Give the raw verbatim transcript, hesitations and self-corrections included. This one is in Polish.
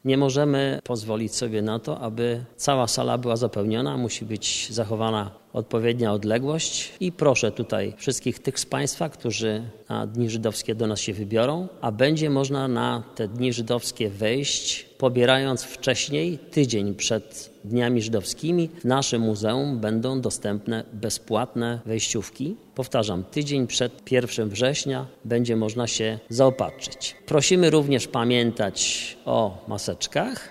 Nie możemy pozwolić sobie na to, aby cała sala była zapełniona, musi być zachowana odpowiednia odległość i proszę tutaj wszystkich tych z Państwa, którzy na Dni Żydowskie do nas się wybiorą, a będzie można na te Dni Żydowskie wejść, pobierając wcześniej, tydzień przed Dniami Żydowskimi. W naszym muzeum będą dostępne bezpłatne wejściówki. Powtarzam, tydzień przed pierwszym września będzie można się zaopatrzyć. Prosimy również pamiętać o maseczkach